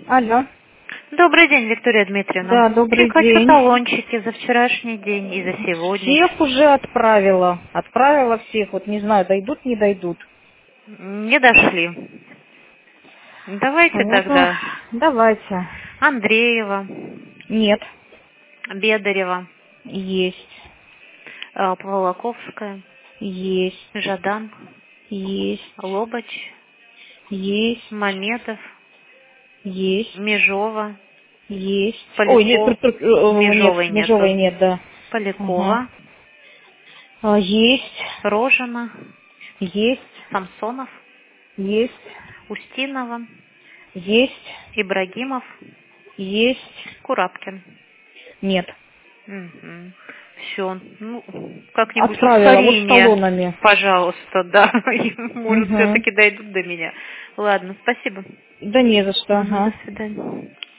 Алло. Добрый день, Виктория Дмитриевна. Да, добрый Хочу день. талончики за вчерашний день и за сегодня. Всех уже отправила. Отправила всех. Вот не знаю, дойдут, не дойдут. Не дошли. Давайте Вот, тогда. давайте. Андреева, Нет. Бедарева, Есть. Павлаковская, Есть. Жадан, Есть. Лобач, Есть. Мамедов, Есть. Межова, Есть. Ой, нет, Поляков. Межовой нет, Межовой нету. нет, да. Ага. Полякова, Есть. Рожина, Есть. Самсонов, Есть. Устинова, Есть. Ибрагимов, Есть. Курапкин. Нет. Все. Ну, как-нибудь Отправила вот с ускорение, талонами. пожалуйста, да. И, может, Угу. все-таки дойдут до меня. Ладно, спасибо. Да не за что, До ага. свидания.